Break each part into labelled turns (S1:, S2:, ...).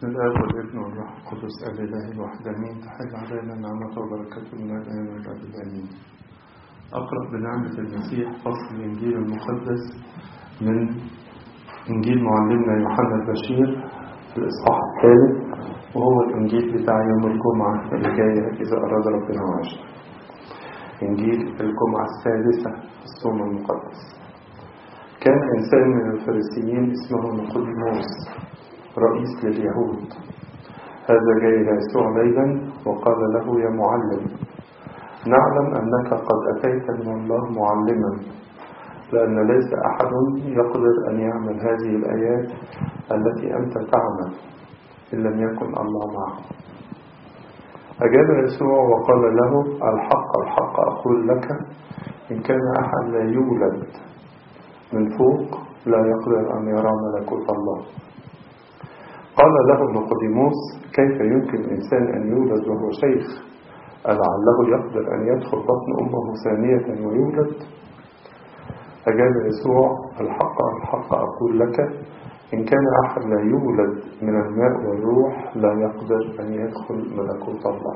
S1: بسم الله والابن والروح القدس الإله الواحد آمين. تحل علينا نعمته وبركاته من الآن والأبد آمين. أقرأ بنعمة المسيح فصل الإنجيل المقدس من إنجيل معلمنا يوحنا البشير في الإصحاح الثالث، وهو الإنجيل بتاع يوم الجمعة اللي جاية إذا أراد ربنا وعشنا. إنجيل الجمعة السادسة في الصوم المقدس. كان إنسان من الفريسيين اسمه نيقوديموس رئيس لليهود. هذا جاء إلى يسوع ليلا وقال له: يا معلم، نعلم أنك قد أتيت من الله معلما، لأن ليس أحد يقدر أن يعمل هذه الآيات التي أنت تعمل إن لم يكن الله معه. أجاب يسوع وقال له: الحق الحق أقول لك، إن كان أحد لا يولد من فوق لا يقدر أن يرى ملكوت الله. قال له نيقوديموس: كيف يمكن إنسان أن يولد وهو شيخ؟ ألعله يقدر أن يدخل بطن أمه ثانية ويولد؟ أجاب يسوع: الحق الحق أقول لك، إن كان أحد لا يولد من الماء والروح لا يقدر أن يدخل ملكوت الله.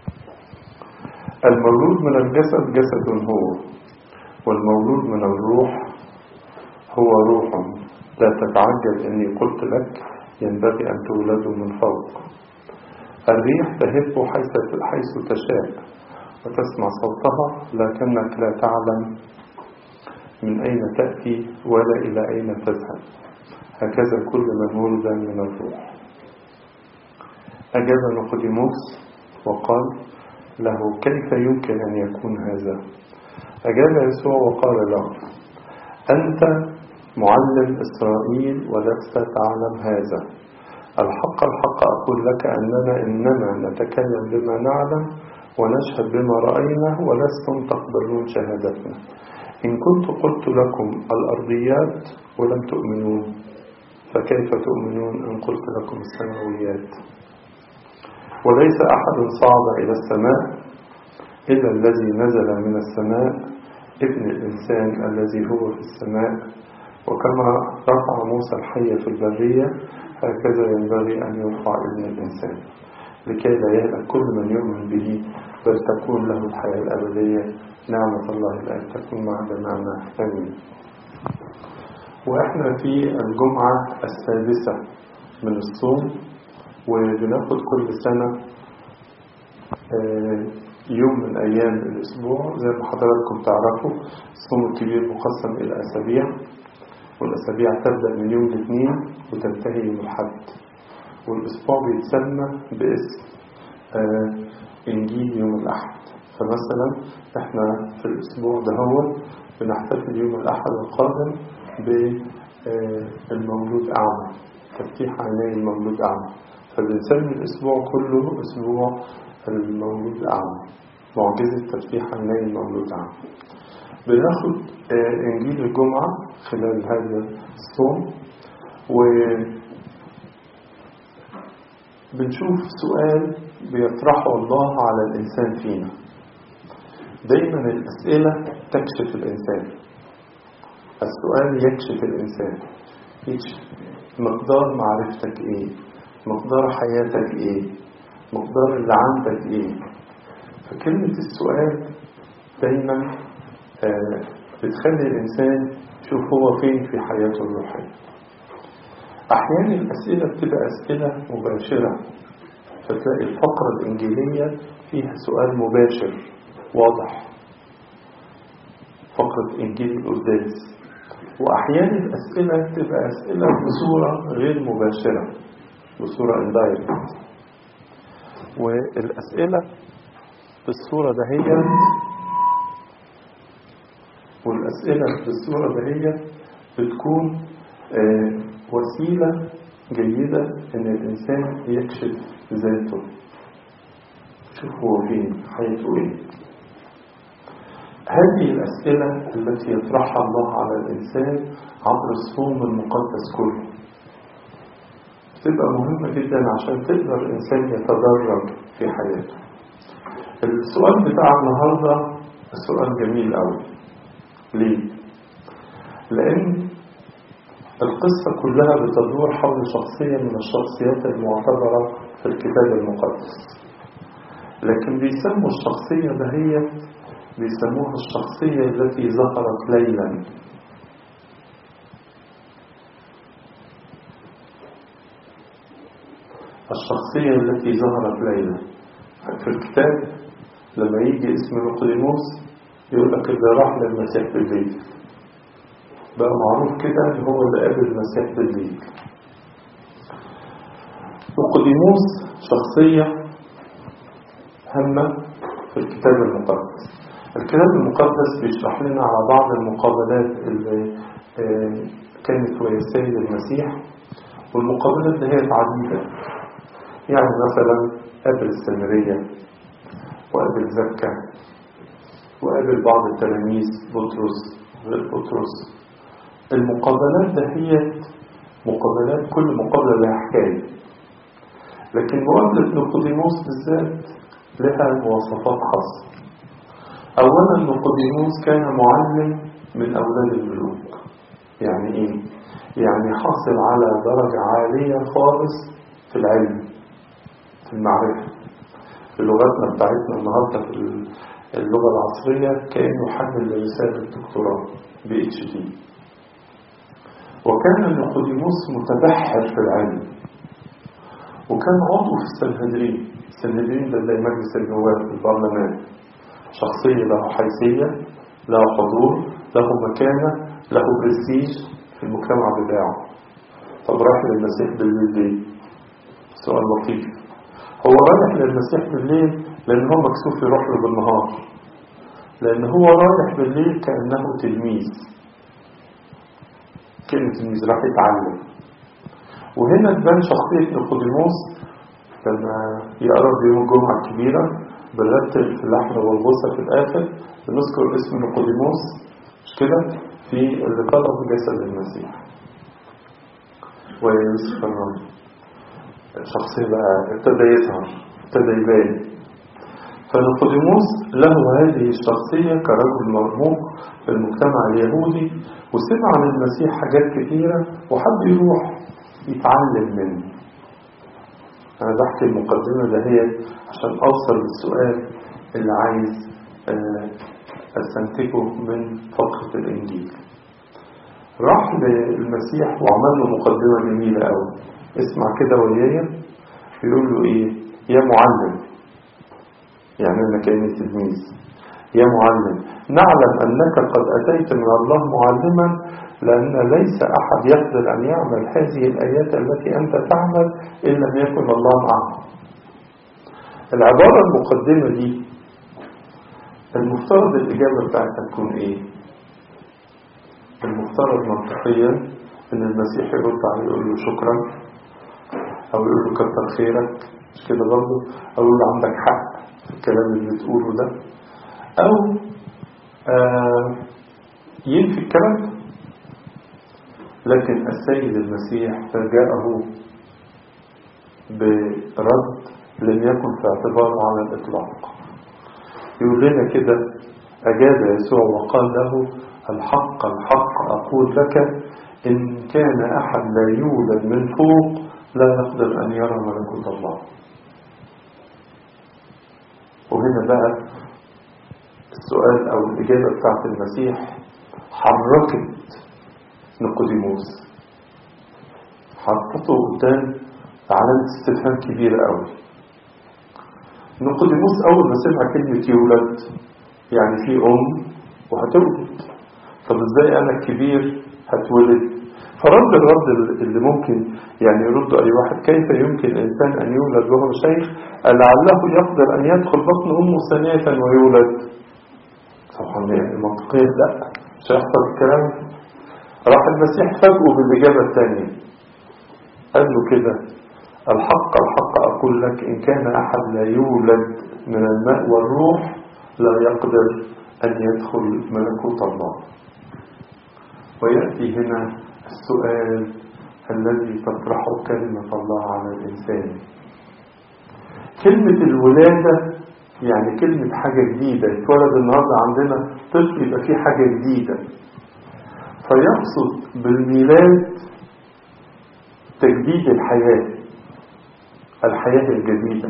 S1: المولود من الجسد جسد هو، والمولود من الروح هو روح. لا تتعجب إني قلت لك ينبغي أن تولدوا من فوق. الريح تهب حيث تشاء وتسمع صوتها، لكنك لا تعلم من أين تأتي ولا إلى أين تذهب. هكذا كل من ولد من الروح. أجاب نيقوديموس وقال له: كيف يمكن أن يكون هذا؟ أجاب يسوع وقال له: أنت معلم إسرائيل ولست تعلم هذا. الحق الحق أقول لك أننا إنما نتكلم بما نعلم ونشهد بما رأينا ولستم تقبلون شهادتنا. إن كنت قلت لكم الأرضيات ولم تؤمنون، فكيف تؤمنون إن قلت لكم السماويات؟ وليس أحد صعد إلى السماء إلا الذي نزل من السماء، ابن الإنسان الذي هو في السماء. وكما رفع موسى الحي في البرية، هكذا ينبغي أن يرفع ابن الإنسان، لكي لا يهلك كل من يؤمن به، بل تكون له الحياة الأبدية. نعمة الله الآن تكون مع جميعنا آمين. وإحنا في الجمعة السادسة من الصوم، وبناخد كل سنة يوم من أيام الأسبوع. زي ما حضراتكم تعرفوا، الصوم الكبير مقسم إلى أسابيع، والأسابيع تبدأ من يوم الاثنين وتنتهي يوم الأحد. والأسبوع بيتسمى باسم إنجيل يوم الأحد. فمثلا إحنا في الأسبوع ده هو بنحتفل يوم الأحد القادم بالمولود أعمى، تفتيح عيني المولود أعمى. فبنسمي الأسبوع كله أسبوع المولود أعمى، معجزة تفتيح عيني المولود أعمى. بناخد إنجيل الجمعة خلال هذا الصوم، وبنشوف سؤال بيطرحه الله على الإنسان فينا. دايما الأسئلة تكشف الإنسان. السؤال يكشف الإنسان، يكشف مقدار معرفتك إيه، مقدار حياتك إيه، مقدار اللي عندك إيه. فكلمة السؤال دايما بتخلي الإنسان يشوف هو فين في حياته الروحية. أحيانا الأسئلة بتبقى أسئلة مباشرة، فتلاقي الفقرة الإنجيلية فيها سؤال مباشر واضح، فقرة إنجيل القداس. وأحيانا الأسئلة بتبقى أسئلة بصورة غير مباشرة، بصورة indirect. والأسئلة بالصورة دهية بتكون وسيلة جيدة إن الإنسان يكشف ذاته، شوف هو فين، حياته إيه. هذه الأسئلة التي يطرحها الله على الإنسان عبر الصوم المقدس كله بتبقى مهمة جدا عشان تقدر الإنسان يتدرج في حياته. السؤال بتاع النهاردة سؤال جميل أوي. ليه؟ لأن القصة كلها بتدور حول شخصية من الشخصيات المعتبرة في الكتاب المقدس، لكن بيسموا الشخصية دهيت بيسموها الشخصية التي ظهرت ليلا. الشخصية التي ظهرت ليلا في الكتاب لما يجي اسم نيقوديموس يقول لك اللي راح للمسيح بالليل، بقى معروف كده ان هو اللي قابل المسيح بالليل. نيقوديموس شخصية هامة في الكتاب المقدس. الكتاب المقدس بيشرح لنا على بعض المقابلات اللي كانت ويا السيد المسيح، والمقابلات دي هي عديدة. يعني مثلا قابل السامرية، وقابل زكا، وقابل بعض التلاميذ بطرس غير بطرس. المقابلات ده هي مقابلات، كل مقابلة لها حكاية، لكن مقابلة نيقوديموس بالذات لها مواصفات خاصة. أولا نيقوديموس كان معلم من أولاد الملوك. يعني إيه؟ يعني حاصل على درجة عالية خالص في العلم، في المعرفة. في لغتنا بتاعتنا النهاردة في اللغة العصرية كأنه حامل لرسالة دكتوراه PhD. وكان نيقوديموس متبحر في العلم، وكان عضو في السنهدرين. السنهدرين ده زي مجلس النواب في البرلمان، شخصية له حيثية، له حضور، له مكانة، له برستيج في المجتمع بتاعه. طب راح للمسيح بالليل ليه؟ سؤال لطيف. هو رايح للمسيح بالليل لأن هو مكسوف يروح له بالنهار، لأن هو رايح بالليل كأنه تلميذ. كلمة تلميذ راح يتعلم. وهنا تبان شخصية نيقوديموس لما يقرب يوم الجمعة الكبيرة بنرتب في اللحمة والغوصة في الآخر بنذكر اسم نيقوديموس، مش كده؟ في اللي طلب جسد المسيح ويوسف الرمل. شخصية بقى ابتدى يظهر، ابتدى يبان. فنيقوديموس له هذه الشخصية كرجل مرموق في المجتمع اليهودي، وسمع عن المسيح حاجات كثيرة وحب يروح يتعلم منه. أنا بحكي المقدمة دهيت عشان أوصل للسؤال اللي عايز أستنتجه من فقرة الإنجيل. راح للمسيح وعمل له مقدمة جميلة أوي. اسمع كده ويايا، يقول له إيه؟ يا معلم، يعني أنا كأني تلميذ. يا معلم، نعلم أنك قد أتيت من الله معلما، لأن ليس أحد يقدر أن يعمل هذه الآيات التي أنت تعمل إن لم يكن الله معه. العبارة المقدمة دي المفترض الإجابة بتاعتها تكون إيه؟ المفترض منطقيا إن المسيح يرد عليه يقول له شكرا، أو يقول له كتر خيرك، مش كده برضه؟ أو يقول له عندك حق في الكلام اللي بتقوله ده، أو ينفي الكلام. لكن السيد المسيح فجاءه برد لم يكن في اعتباره على الإطلاق. يقول لنا كده: أجاب يسوع وقال له: الحق الحق أقول لك إن كان أحد لا يولد من فوق لا يقدر أن يرى ملكوت الله. وهنا بقى السؤال أو الإجابة بتاعت المسيح حركت نيقوديموس، حطته قدام علامة استفهام كبيرة قوي. نيقوديموس أول ما سمع كلمة يولد يعني في وهتولد، طب ازاي أنا الكبير هتولد؟ فرد الرد اللي ممكن يعني يرد أي واحد: كيف يمكن إنسان أن يولد وهو شيخ؟ لعله يقدر أن يدخل بطن أمه ثانية ويولد. طبعا يعني منطقيا لا، مش هيحصل الكلام. راح المسيح فاجئه بالإجابة الثانية، قال له كده: الحق الحق أقول لك إن كان أحد لا يولد من الماء والروح لا يقدر أن يدخل ملكوت الله. ويأتي هنا السؤال الذي تطرحه كلمة الله على الإنسان. كلمة الولادة يعني كلمة حاجة جديدة، يتولد النهاردة عندنا طفل يبقى فيه حاجة جديدة. فيقصد بالميلاد تجديد الحياة الجديدة.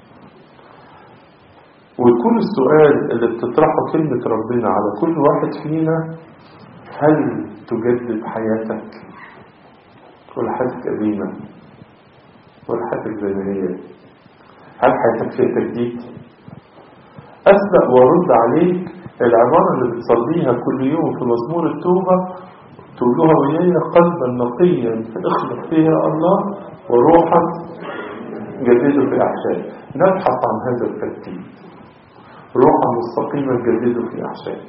S1: ويكون السؤال اللي بتطرحه كلمة ربنا على كل واحد فينا: هل تجدد حياتك ولا حياتك قديمة ولا حياتك زي ما هي؟ هل حياتك فيها تجديد؟ أسبق وأرد عليك العبارة اللي بتصليها كل يوم في مزمور التوبة، تقولوها وياي: قلبا نقيا اخلق فيها الله وروحا جدده في أحشائي. نبحث عن هذا التجديد، روحا مستقيمة جدده في أحشائي.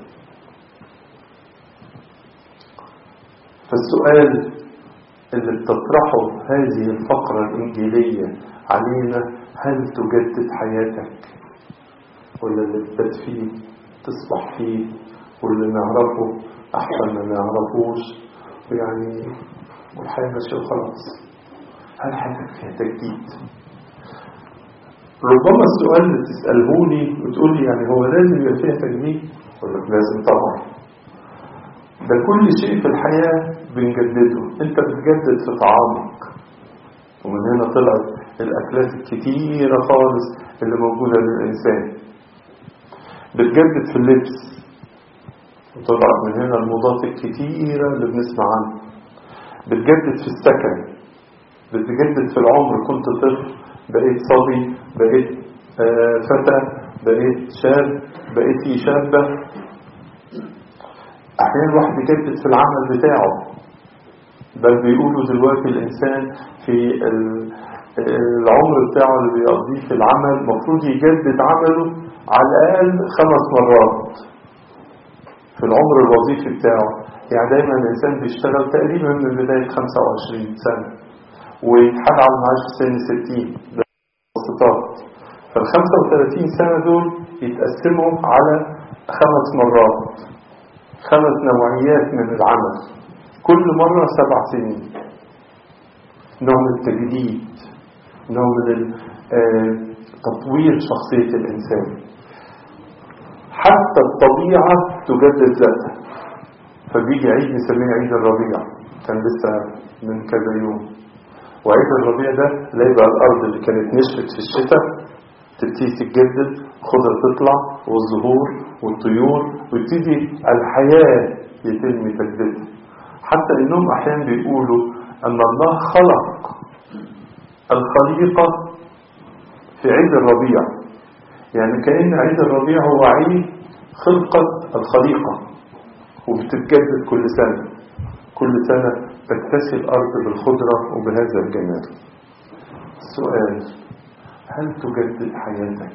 S1: فالسؤال اللي بتطرحه هذه الفقرة الإنجيلية علينا: هل تجدد حياتك ولا اللي تبات فيه تصبح فيه واللي نعرفه أحسن ما نعرفوش ويعني والحياة ماشية وخلاص؟ هل حياتك فيها تجديد؟ ربما السؤال اللي تسألهوني وتقول لي يعني هو لازم يبقى فيها تجديد؟ أقول لك لازم طبعا. ده كل شيء في الحياة بنجدده. انت بتجدد في طعامك، ومن هنا طلعت الأكلات الكتيرة خالص اللي موجودة للإنسان. بتجدد في اللبس، وطلعت من هنا الموضات الكتيرة اللي بنسمع عنها. بتجدد في السكن، بتجدد في العمر. كنت طفل، بقيت صبي، بقيت فتى، بقيت شاب، بقيت شابة. أحيانا الواحد يجدد في العمل بتاعه، بل بيقولوا دلوقتي الإنسان في العمر بتاعه اللي بيقضيه في العمل مفروض يجدد عمله على الأقل 5 مرات في العمر الوظيفي بتاعه. يعني دايما الإنسان بيشتغل تقريبا من بداية 25 سنة ويتحال على المعاش في سن 60 بسيطات. فال35 سنة دول يتقسموا على 5 مرات، 5 نوعيات من العمل، كل مرة 7 سنين. نوع من التجديد، نوع من تطوير شخصية الإنسان. حتى الطبيعة تجدد ذاتها. فبيجي عيد نسميه عيد الربيع، كان لسه من كذا يوم. وعيد الربيع ده لا يبقى الأرض اللي كانت نشفت في الشتاء تبتدي تتجدد، خضرة تطلع والزهور والطيور، ويبتدي الحياة يتم تجديدها. حتى إنهم أحيانا بيقولوا أن الله خلق الخليقة في عيد الربيع. يعني كأن عيد الربيع هو عيد خلقة الخليقة، وبتتجدد كل سنة. كل سنة تكتسي الأرض بالخضرة وبهذا الجمال. السؤال: هل تجدد حياتك؟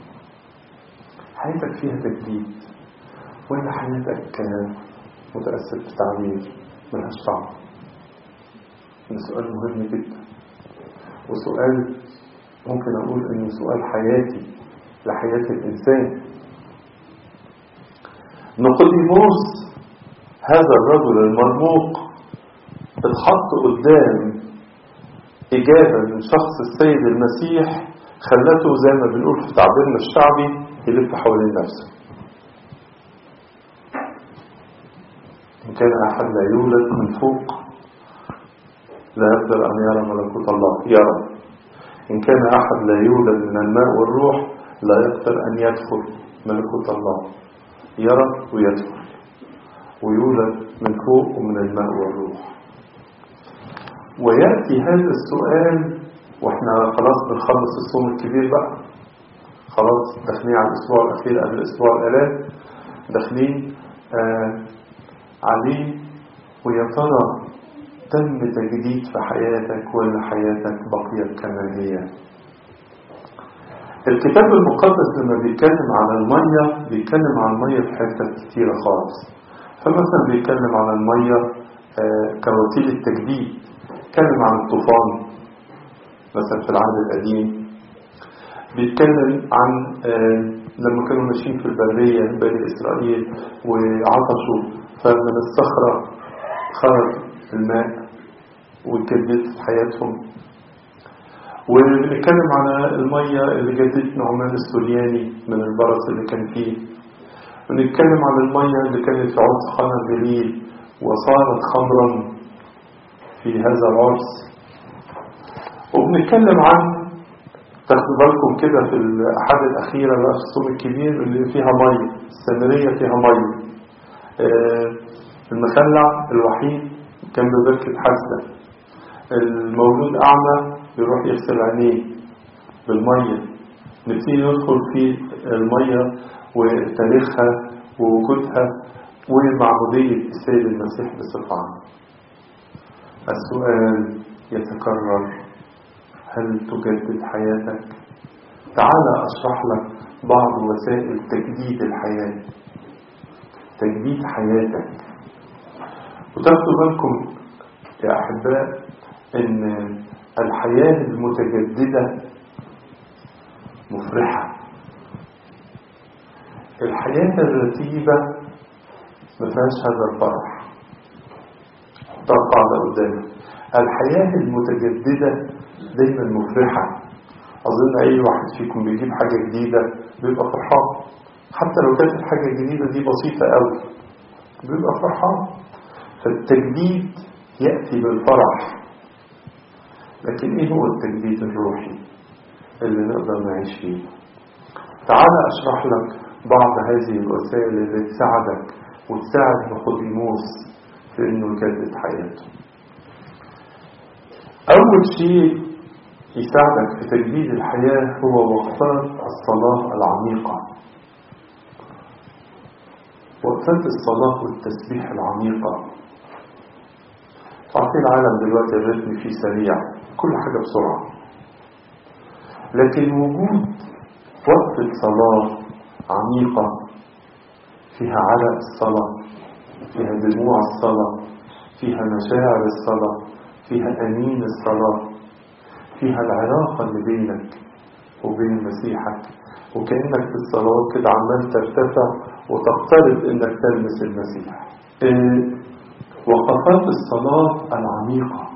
S1: حياتك فيها تجديد ولا حياتك متأثر بتعبير ملهاش طعم؟ ده سؤال مهم جدا، وسؤال ممكن أقول إنه سؤال حياتي لحياة الإنسان. نيقوديموس هذا الرجل المرموق اتحط قدام إجابة من شخص السيد المسيح خلته زي ما بنقول في تعبيرنا الشعبي يلف حوالين نفسه. إن كان أحد لا يولد من فوق لا يقدر أن يرى ملكوت الله. يرى. إن كان أحد لا يولد من الماء والروح لا يقدر أن يدخل ملكوت الله. يرى ويدخل ويولد من فوق ومن الماء والروح. ويأتي هذا السؤال وإحنا خلاص بنخلص الصوم الكبير بقى، خلاص داخلين على الأسبوع الأخير قبل أسبوع الآلام، داخلين عليه. ويا ترى تم تجديد في حياتك ولا حياتك بقيت كما هي؟ الكتاب المقدس لما بيتكلم عن المية بيتكلم عن المية في حتت كتيرة خالص. فمثلا بيتكلم عن المية كوسيلة تجديد، بيتكلم عن الطوفان مثلا في العهد القديم، بيتكلم عن لما كانوا ماشيين في البرية بني إسرائيل وعطشوا فمن الصخرة خرج الماء وجدت حياتهم. وبنتكلم على المية اللي جدت نعمان السورياني من البرص اللي كان فيه. ونتكلم عن المية اللي كانت في عود قنا الجليل وصارت خمرا في هذا العرس. وبنتكلم عن، تاخدوا بالكم كده في الأحد الأخيرة بقى في الصوم الكبير اللي فيها مية، السامرية فيها مية، المخلع الوحيد كان ببركة حسنة، المولود أعمى يروح يغسل عينيه بالمية. نبتدي ندخل في المية وتاريخها ووجودها ومعمودية السيد المسيح بصفة عامة. السؤال يتكرر: هل تجدد حياتك؟ تعال أشرح لك بعض وسائل تجديد الحياة، تجديد حياتك. وتاخدوا بالكم يا أحباء إن الحياة المتجددة مفرحة. الحياة الرتيبة ما فيهاش هذا الفرح. طبعا قدامك الحياة المتجددة دايما مفرحة. أظن أي واحد فيكم بيجيب حاجة جديدة بيبقى فرحان، حتى لو كانت الحاجة الجديدة دي بسيطة قوي بيبقى فرحان. فالتجديد يأتي بالفرح. لكن إيه هو التجديد الروحي اللي نقدر نعيش فيه؟ تعال أشرح لك بعض هذه الوسائل اللي تساعدك وتساعد نيقوديموس في إنه يجدد حياته. أول شيء يساعدك في تجديد الحياة هو وقفات الصلاة العميقة. وقفات الصلاة والتسبيح العميقة. عارفين العالم دلوقتي الرتم فيه سريع، كل حاجة بسرعة. لكن وجود وقفة صلاة عميقة فيها عرق الصلاة، فيها دموع الصلاة، فيها مشاعر الصلاة، فيها أنين الصلاة، فيها العلاقة اللي بينك وبين مسيحك، وكأنك في الصلاة كده عمال ترتفع وتقترب إنك تلمس المسيح. وقفات الصلاة العميقة.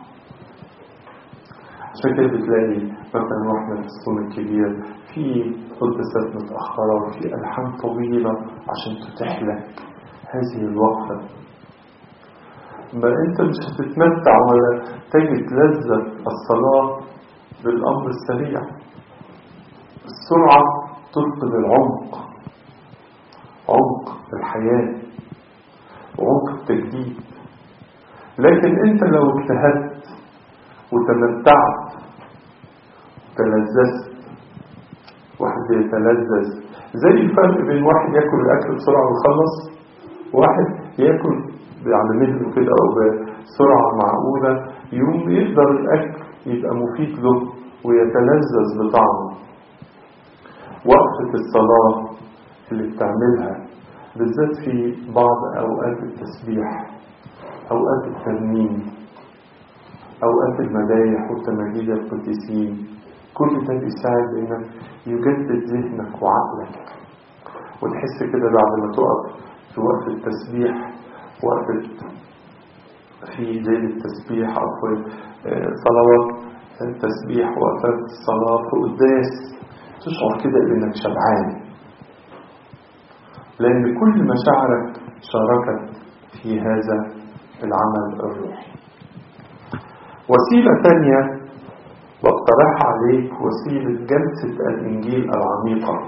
S1: عشان كده بتلاقي مثلا واحنا في الصوم الكبير في قداسات متأخرة وفي ألحان طويلة عشان تتيح لك هذه الوقفة. ما أنت مش هتتمتع ولا تجد لذة الصلاة بالأمر السريع. السرعة تفقد العمق، عمق الحياة وعمق التجديد. لكن أنت لو اجتهدت وتمتعت وتلذذت، واحد يتلذذ زي الفرق بين واحد يأكل الأكل بسرعة ويخلص، واحد يأكل على مهله كده أو بسرعة معقولة يوم يقدر الأكل يبقى مفيد له ويتلذذ بطعمه. وقفة الصلاة اللي بتعملها بالذات في بعض أوقات التسبيح، أوقات الترنيم، أوقات المدايح والتماجيد القديسين، كل ده بيساعد إنك يجدد ذهنك وعقلك. وتحس كده بعد ما تقف في وقت التسبيح، وقت في ليل التسبيح أو في صلوات التسبيح وقفات الصلاة في قداس، تشعر كده إنك شبعان، لأن كل مشاعرك شاركت في هذا العمل الروحي. وسيلة ثانية بقترح عليك وسيلة جلسة الإنجيل العميقة.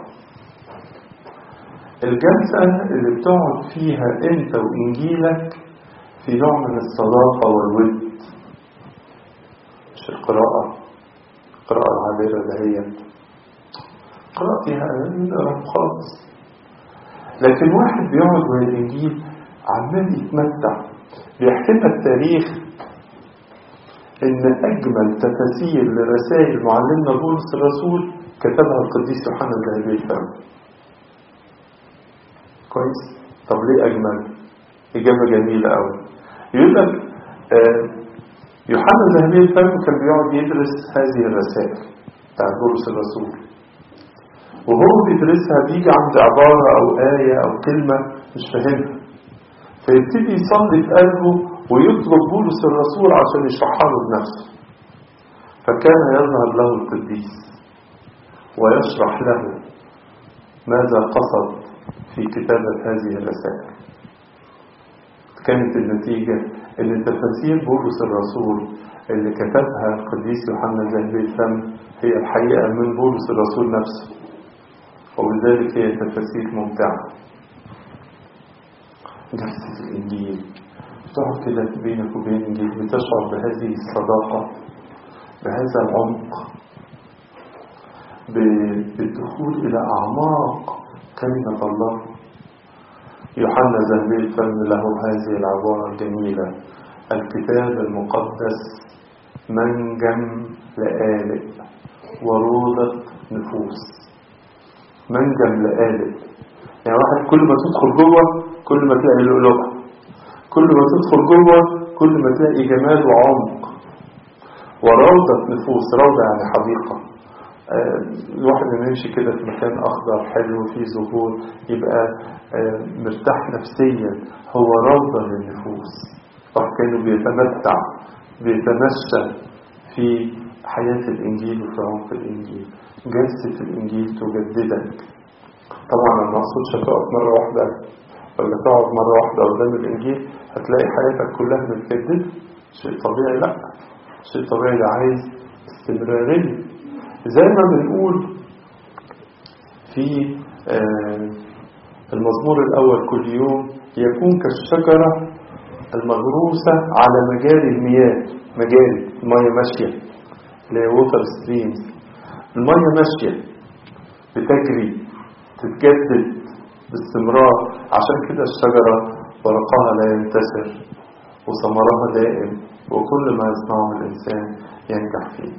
S1: الجلسة اللي بتقعد فيها أنت وإنجيلك في نوع من الصداقة والود، مش القراءة العابرة دهيت، قراءة فيها نقرأ خالص. لكن واحد بيقعد مع الإنجيل عمال يتمتع. بيحكي لنا التاريخ إن أجمل تفاسير لرسائل معلمنا بولس الرسول كتبها القديس يوحنا ذهبي الفم. كويس؟ طب ليه أجمل؟ إجابة جميلة أوي. يقول لك يوحنا ذهبي الفم كان بيقعد يدرس هذه الرسائل بتاع بولس الرسول، وهو بيدرسها بيجي عند عبارة أو آية أو كلمة مش فاهمها، فيبتدي يصلي في قلبه ويطلب بولس الرسول عشان يشرحها له بنفسه. فكان يظهر له القديس ويشرح له ماذا قصد في كتابة هذه الرسائل. كانت النتيجة ان تفاسير بولس الرسول اللي كتبها القديس يوحنا ذهبي الفم هي الحقيقة من بولس الرسول نفسه، وبذلك هي تفاسير ممتعة. جلسة الإنجيل تقعد كده بينك وبين الإنجيل بتشعر بهذه الصداقة، بهذا العمق، بالدخول إلى أعماق كلمة الله. يوحنا ذهبي الفم له هذه العبارة الجميلة: الكتاب المقدس منجم لآلئ وروضة نفوس. منجم لآلئ يعني واحد كل ما تدخل جوه كل ما تلاقي لؤلؤة، كل ما تدخل جوه كل ما تلاقي جمال وعمق. وروضة نفوس، روضة يعني حديقة. الواحد لما يمشي كده في مكان أخضر حلو فيه زهور يبقى مرتاح نفسيا، هو روضة للنفوس. كانوا بيتمتع بيتمشى في حياة الإنجيل وفي عمق الإنجيل. جلسة الإنجيل تجددك. طبعا أنا ما أقصدش تقعد مرة واحدة ولا تقعد مرة واحدة قدام الإنجيل هتلاقي حياتك كلها متجددة، شيء طبيعي. لا، شيء طبيعي ده عايز استمرارية. زي ما بنقول في المزمور الأول: كل يوم يكون كالشجرة المغروسة على مجاري المياه. مجاري المياه ماشية، اللي هي ووتر ستريمز. المياه ماشية بتجري تتجدد باستمرار. عشان كده الشجرة ورقها لا ينتثر وثمرها دائم، وكل ما يصنعه الإنسان ينجح فيه.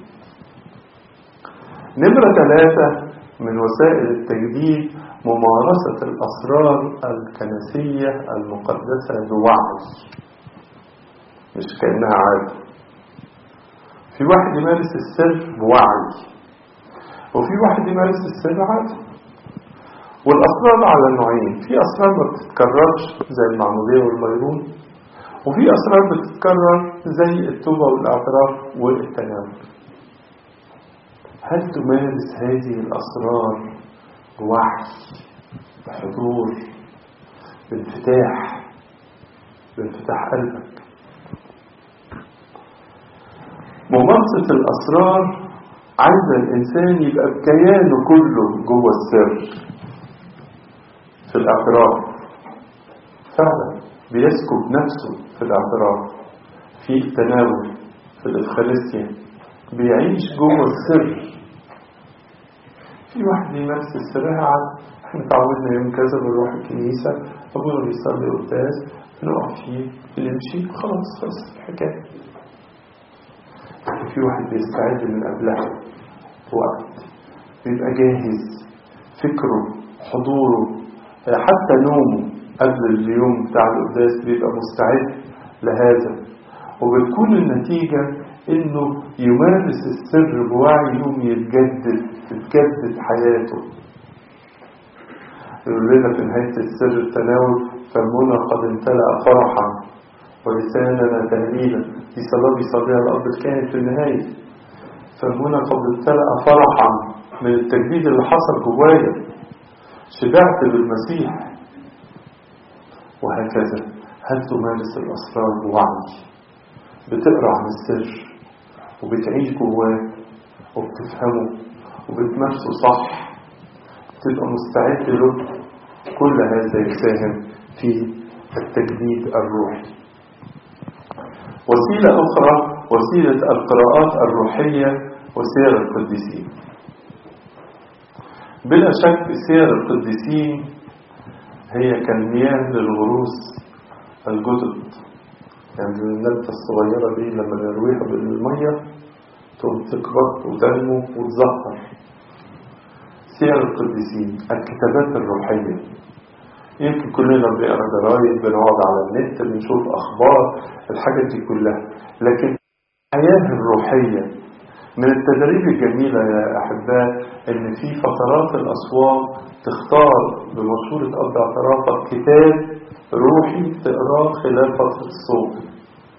S1: نمرة 3 من وسائل التجديد ممارسة الأسرار الكنسية المقدسة بوعي، مش كأنها عادة. في واحد يمارس السر بوعي، وفي واحد يمارس السر عادة. والأسرار على نوعين: في أسرار ما بتتكررش زي المعمودية والميرون، وفي أسرار بتتكرر زي التوبة والاعتراف والتناول. هل تمارس هذه الأسرار بوعي، بحضور، بانفتاح قلبك؟ ممارسة الأسرار عايز الإنسان يبقى بكيانه كله جوه السر. في الاعتراف فعلا بيسكب نفسه في الاعتراف، في التناول، في الإفخارستيا بيعيش جوه السر. في واحد يمارس السر عاد، احنا تعودنا يوم كذا بنروح الكنيسة أبونا بيصلي قداس بنقف فيه بنمشي خلاص الحكاية. في واحد بيستعد من قبلها وقت، بيبقى جاهز، فكره حضوره حتى نومه قبل اليوم بتاع القداس بيبقى مستعد لهذا. وبتكون النتيجة انه يمارس السر بوعي، يوم تتجدد حياته. يقول لنا في نهاية السر التناول: فمنا قد امتلأ فرحا ولساننا تهليلا. دي صلاة بيصليها الأب الكاهن في النهاية. فمنا قد امتلأ فرحا من التجديد اللي حصل جوايا، شبعت بالمسيح. وهكذا هل تمارس الأسرار بوعي؟ بتقرأ عن السر وبتعيش جواه وبتفهمه وبتمارسه صح، تبقى مستعد له. كل هذا يساهم في التجديد الروحي. وسيلة أخرى وسيلة القراءات الروحية وسير القديسين. بلا شك سير القديسين هي كالمياه للغروس الجدد. يعني النبتة الصغيرة دي لما نرويها بالمية تقوم تكبر وتنمو وتزهر. سير القديسين الكتابات الروحية. يمكن كلنا بنقرا جرايد، بنقعد على النت، بنشوف أخبار، الحاجات دي كلها، لكن الحياة الروحية من التدريب الجميلة يا أحباء إن في فترات الأصوام تختار بمشورة أب اعترافك كتاب روحي تقراه خلال فترة الصوم.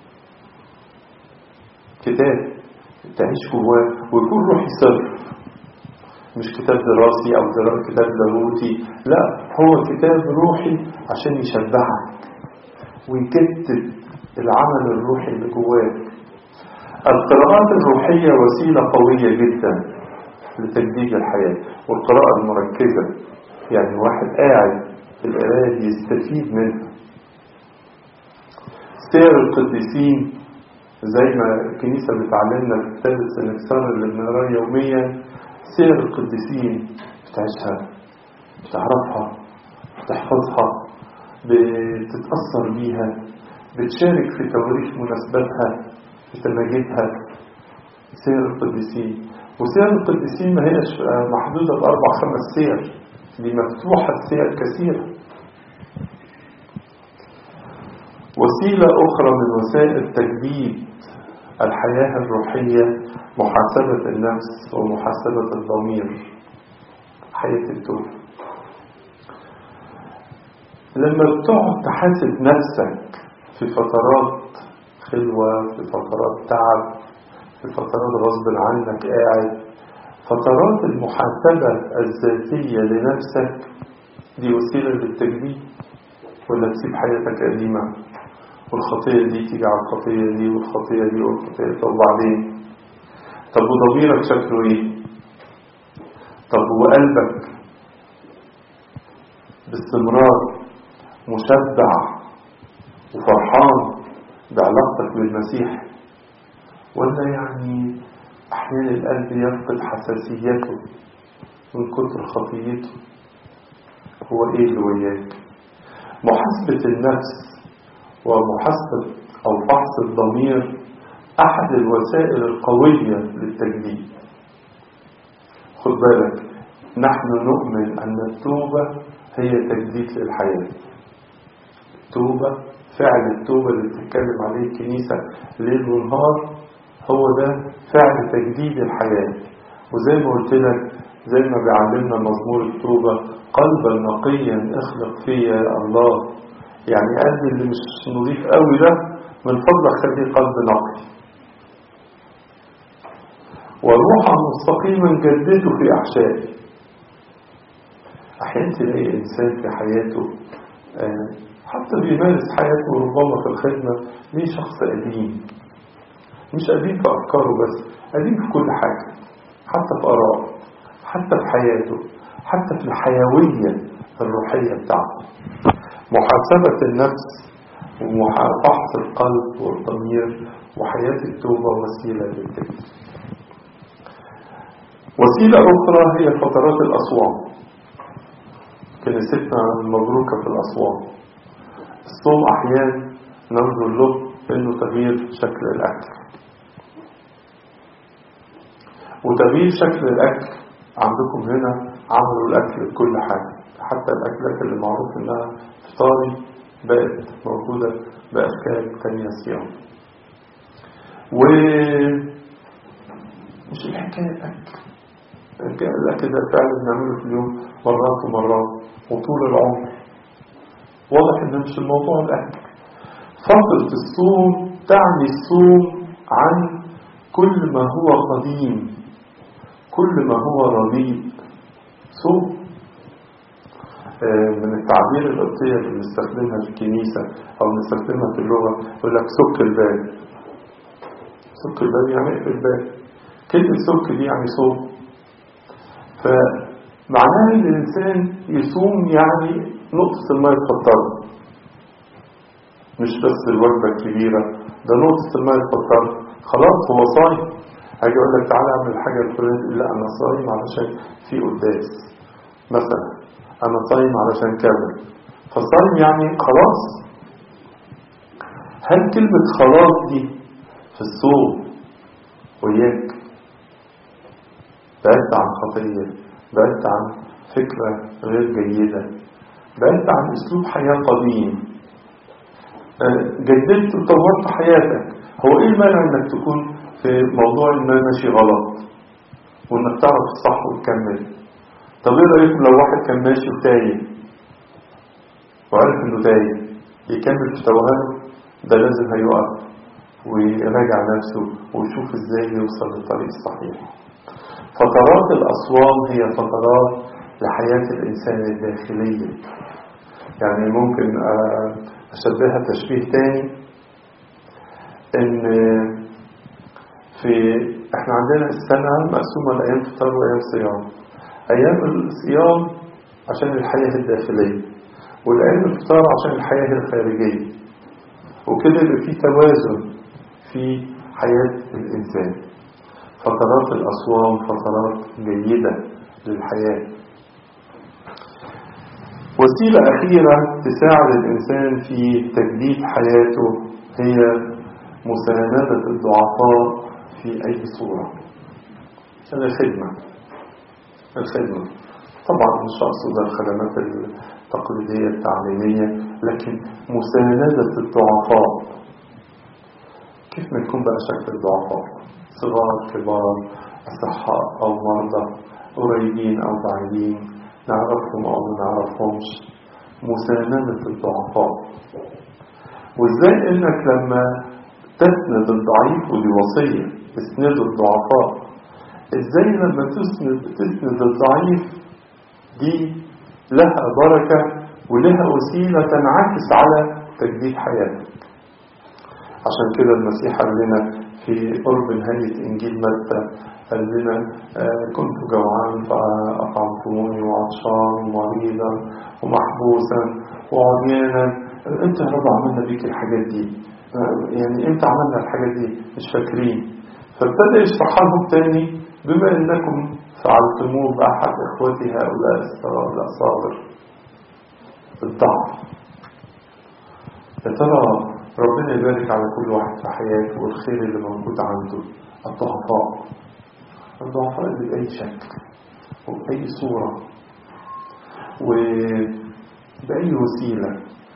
S1: كتاب تعيش جواه ويكون روحي صرف، مش كتاب دراسي أو كتاب لاهوتي، لا، هو كتاب روحي عشان يشبعك ويجدد العمل الروحي اللي جواك. القراءات الروحية وسيلة قوية جدا لتجديد الحياة، والقراءة المركزة يعني واحد قاعد في القراءة يستفيد منها. سير القديسين زي ما الكنيسة بتعلمنا في كتاب السنكسار اللي بنقراه يوميا، سير القديسين بتعيشها، بتعرفها، بتحفظها، بتتأثر بيها، بتشارك في تواريخ مناسباتها، في تماجدها. سير القديسين، وسير القديسين ما هيش محدودة بأربع 5 سير، دي مفتوحة سير كثيرة. وسيلة أخرى من وسائل تجديد الحياة الروحية محاسبة النفس ومحاسبة الضمير، حياة التوبة. لما بتقعد تحاسب نفسك في فترات خلوة، في فترات تعب، في فترات غصب عنك قاعد، فترات المحاسبة الذاتية لنفسك دي وسيلة للتجديد. ولا تسيب حياتك قديمة والخطية دي تيجي على الخطية دي والخطية دي والخطية دي، طب بعدين؟ طب وضميرك شكله ايه؟ طب وقلبك باستمرار مشبع وفرحان بعلاقتك بالمسيح، ولا يعني أحيانا القلب يفقد حساسيته من كتر خطيته؟ هو إيه اللي وياك؟ محاسبة النفس ومحاسبة أو فحص الضمير أحد الوسائل القوية للتجديد. خد بالك، نحن نؤمن أن التوبة هي تجديد للحياة. التوبة، فعل التوبة اللي بتتكلم عليه الكنيسة ليل ونهار، هو ده فعل تجديد الحياة. وزي ما قلت لك، زي ما بيعلمنا مزمور التوبة، قلبا نقيا اخلق فيا يا الله، يعني قلبي اللي مش نظيف قوي ده من فضلك خليه قلب نقي. وروحا مستقيما جدده في أحشائي. أحيانا تلاقي إنسان في حياته حتى بيمارس حياته ربما في الخدمة ليه شخص قديم، مش قديم في أفكاره بس، قديم في كل حاجة، حتى في آراءه، حتى في حياته، حتى في الحيوية الروحية بتاعته. محاسبة النفس وفحص القلب والضمير وحياة التوبة وسيلة للتجديد. وسيلة أخرى هي فترات الأصوام. كنيستنا المبروكة في الأصوام، الصوم أحيانا ننظر له إنه تغيير شكل الأكل، وتغيير شكل الأكل عندكم هنا عملوا الأكل بكل حاجة، حتى الأكلات اللي معروف إنها فطاري بقت موجودة بأشكال تانية صيام. ومش الحكاية الأكل ده فعلا بنعمله في اليوم مرات ومرات وطول العمر، واضح إن مش الموضوع الأكل. فترة الصوم تعني الصوم عن كل ما هو قديم، كل ما هو رديء. صوم من التعبير القبطية اللي بنستخدمها في الكنيسة أو بنستخدمها في اللغة، يقول لك سك الباب. سك الباب يعني اقفل الباب. كلمة سك دي يعني صوم. فمعناها إن الإنسان يصوم يعني نقطة الماء تفطر، مش بس الوجبة الكبيرة، ده نقطة الماء تفطر، خلاص هو صايم. هاجي أقول لك تعالى أعمل الحاجة الفلانية، لا أنا صايم علشان في قداس مثلا، أنا صايم علشان كذا، فصايم يعني خلاص. هل كلمة خلاص دي في الصوم وياك؟ بعدت عن خطية، بعدت عن فكرة غير جيدة، بعدت عن أسلوب حياة قديم، جددت وطورت حياتك. هو إيه المانع إنك تكون في موضوع إنه ماشي غلط وإنك تعرف الصح وتكمل؟ طب إيه رأيكم لو واحد كان ماشي وتايه وعرف إنه تايه، يكمل في توهانه؟ ده لازم هيقف ويراجع نفسه ويشوف إزاي يوصل للطريق الصحيح. فترات الأصوام هي فترات لحياة الإنسان الداخلية. يعني ممكن أشبهها تشبيه تاني، إن إحنا عندنا السنة مقسومة لأيام فطار وأيام صيام. أيام الصيام عشان الحياة الداخلية، والأيام الفطار عشان الحياة الخارجية، وكده يبقى في توازن في حياة الإنسان. فترات الأصوام فترات جيدة للحياة. وسيلة أخيرة تساعد الإنسان في تجديد حياته هي مساندة الضعفاء في أي صورة. الخدمة طبعا مش أقصد الخدمات التقليدية التعليمية، لكن مساندة الضعفاء. كيف ما يكون بقى شكل الضعفاء، صغار كبار، أصحاء أو مرضى، قريبين أو بعيدين، نعرفهم أو ما نعرفهمش، مساندة الضعفاء. وإزاي إنك لما تسند الضعيف، ودي وصية تسند الضعفاء، إزاي لما تسند الضعيف دي لها بركة ولها وسيلة تنعكس على تجديد حياتك. عشان كده المسيح قال لنا في قرب نهاية إنجيل متى، قال لنا كنت جوعان فأطعمتموني، وعطشان ومريضا ومحبوسا وعريانا. انت يا رب عملنا بيك الحاجات دي، يعني انت عملنا الحاجات دي مش فاكرين. فابتدى يشرح لهم تاني، بما انكم فعلتموه بأحد اخوتي هؤلاء الأصاغر الضعف. يا ترى ربنا يبارك على كل واحد في حياته والخير اللي موجود عنده. الضعفاء اللي بأي شكل وبأي صورة وبأي وسيلة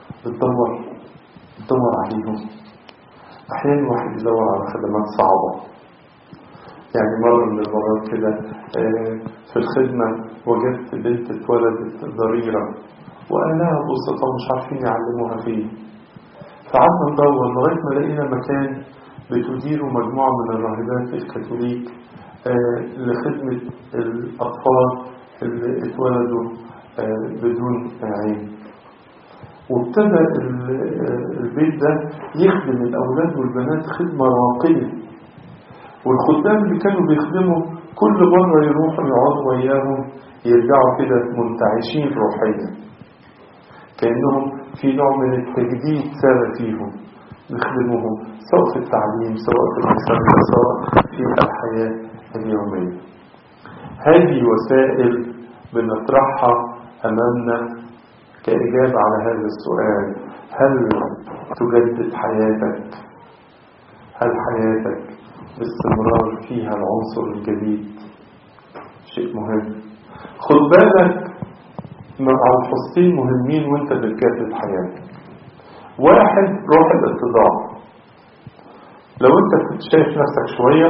S1: بتدور عليهم. أحيانا واحد يدور على خدمات صعبة. يعني مرة من المرات كده في الخدمة وجدت بنت اتولدت ضريرة وأهلها بسطة مش عارفين يعلموها فيه. فقعدنا ندور لغاية ما لقينا مكان بتديره مجموعة من الراهبات الكاثوليك لخدمة الأطفال اللي اتولدوا بدون عين. وابتدى البيت ده يخدم الأولاد والبنات خدمة راقية. والخدام اللي كانوا بيخدموا كل مرة يروحوا يقعدوا وياهم يرجعوا كده منتعشين روحيا، كأنهم في نوع من التجديد سار فيهم، نخدمهم سواء في التعليم سواء في المساعدة سواء في الحياة اليومية. هذه وسائل بنطرحها أمامنا كإجابة على هذا السؤال: هل تجدد حياتك؟ هل حياتك باستمرار فيها العنصر الجديد؟ شيء مهم. خد بالك على الحصتين مهمين وانت بتجدد حياتك. واحد، روح الاتضاع. لو انت كنت شايف نفسك شوية،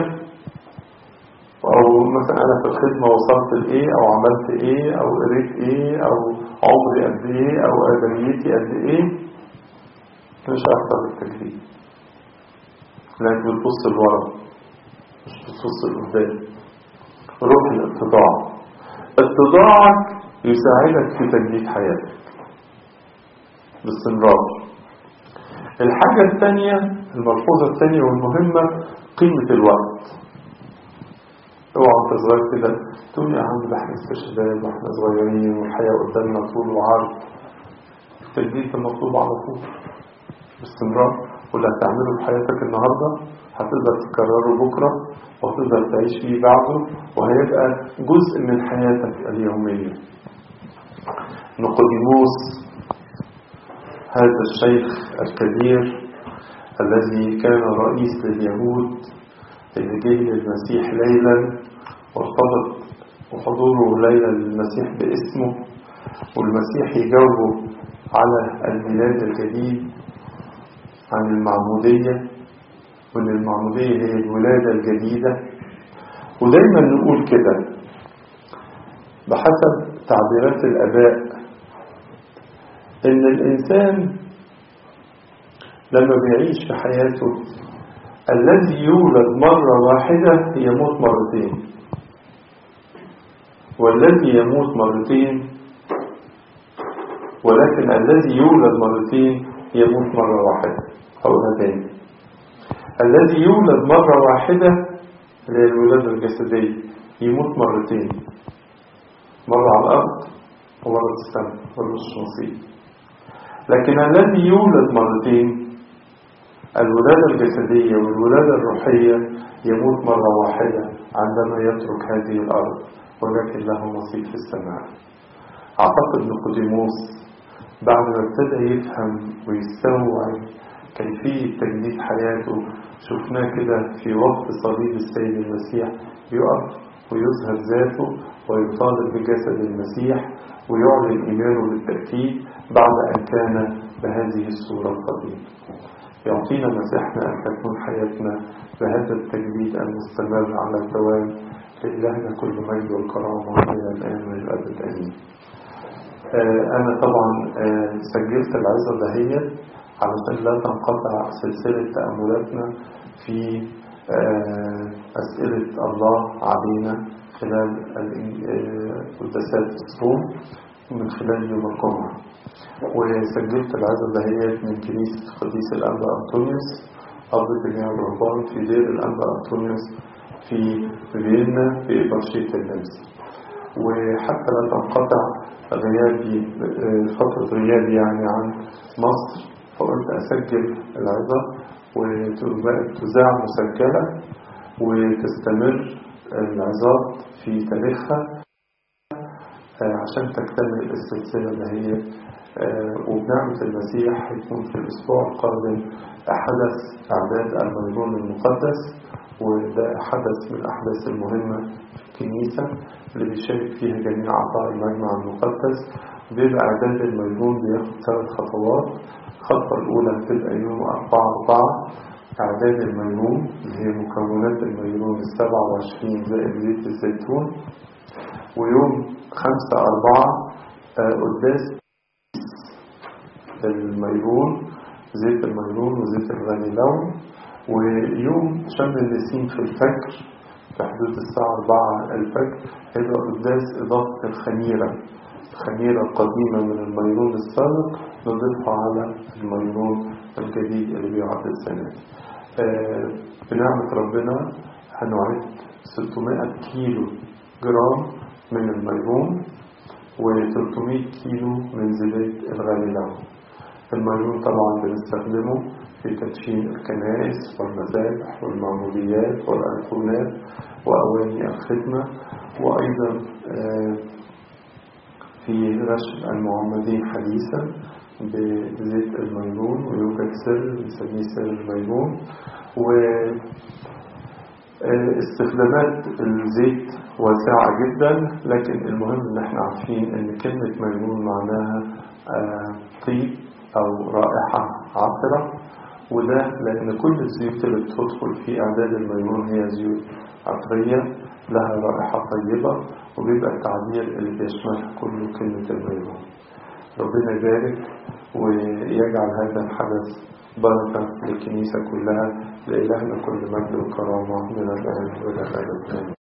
S1: او مثلا انا في الخدمة وصلت لايه او عملت ايه او قريت ايه او عمري قد ايه او ادميتي قد ايه، مش هيحصل التجديد. لانك بتبص لورا مش بتبص لقدام. روح الاتضاع. اتضاعك يساعدك في تجديد حياتك باستمرار. الحاجة الثانية، الملحوظة الثانية والمهمة، قيمة الوقت. اوعى انت صغير كده تقول يا عم ده احنا لسه شباب واحنا صغيرين والحياة قدامنا طول وعرض. التجديد المطلوب على طول باستمرار، واللي هتعمله في حياتك النهاردة هتقدر تكرره بكرة وهتقدر تعيش فيه بعده، وهيبقى جزء من حياتك اليومية. نيقوديموس هذا الشيخ الكبير الذي كان رئيس لليهود اللي جه للمسيح ليلا وارتبط وحضوره ليلا للمسيح باسمه، والمسيح يجاوبه على الميلاد الجديد عن المعمودية، وان المعمودية هي الولادة الجديدة. ودايما نقول كده بحسب تعبيرات الآباء ان الإنسان لما بيعيش في حياته الذي يولد مرة واحدة يموت مرتين، والذي يموت مرتين، ولكن الذي يولد مرتين يموت مرة واحدة. هقولها تاني. الذي يولد مرة واحدة اللي هي الولادة الجسدية يموت مرتين، مرة على الأرض ومرة في السماء، ملوش نصيب. لكن الذي يولد مرتين، الولادة الجسدية والولادة الروحية، يموت مرة واحدة عندما يترك هذه الأرض، ولكن له نصيب في السماء. أعتقد نيقوديموس بعد ما ابتدى يفهم ويستوعب كيفية تجديد حياته، شفناه كده في وقت صليب السيد المسيح يقف ويظهر ذاته ويطالب بجسد المسيح ويعلن إيمانه بالتأكيد بعد أن كان بهذه الصورة القديمة. يعطينا مسيحنا أن تكون حياتنا بهذا التجديد المستمر على الدوام. لإلهنا كل مجد والكرامة من الآن والأبد آمين. أنا طبعا سجلت العظة دهيت علشان لا تنقطع سلسلة تأملاتنا في أسئلة الله علينا خلال قداسات الصوم من خلال يوم الجمعة. وسجلت العظة دهيت من كنيسة قديس الأنبا أنطونيوس أب جميع الرهبان في دير الأنبا أنطونيوس في فيينا في إبرشية النمسا. وحتى لا تنقطع غيابي فترة غيابي يعني عن مصر، فقلت أسجل العظة وتذاع مسجلة وتستمر العظات في تاريخها عشان تكتمل السلسلة اللي هي وبنعمة المسيح هيكون في الأسبوع القادم حدث إعداد الميرون المقدس، وده حدث من الأحداث المهمة في الكنيسة اللي بيشارك فيها جميع أعضاء المجمع المقدس. بيبقى إعداد الميرون بياخد 3 خطوات. الخطوة الأولى هتبقى يوم 4/4 إعداد الميرون اللي هي مكونات الميرون 27 زائد زيت الزيتون، ويوم 5/4 قداس الميرون زيت الميرون وزيت الغليلون، ويوم شم النسيم في الفجر في حدود الساعة 4 الفجر هيبقى قداس إضافة الخميرة القديمة من الميرون السابق نضيفها على الميرون الجديد اللي بيعد السنة. بنعمة ربنا هنعد 600 كيلو جرام من الميرون و300 كيلو من زبيب الغليلون. الميرون طبعا بنستخدمه في تدشين الكنائس والمذابح والمعموديات والأيقونات وأواني الخدمة، وأيضا في رشم المعمدين حديثا بزيت الميرون، ويوجد سر بنسميه سر الميرون. واستخدامات الزيت واسعة جدا، لكن المهم ان احنا عارفين ان كلمة ميرون معناها طيب او رائحة عطرة، وده لان كل الزيوت اللي بتدخل في اعداد الميرون هي زيوت عطرية لها رائحة طيبة، وبيبقى التعبير اللي بيشملها كله كلمة الميرون. ربنا يبارك ويجعل هذا الحدث بركة للكنيسة كلها. لإلهنا كل مجد وكرامة من الآن وإلى الأبد.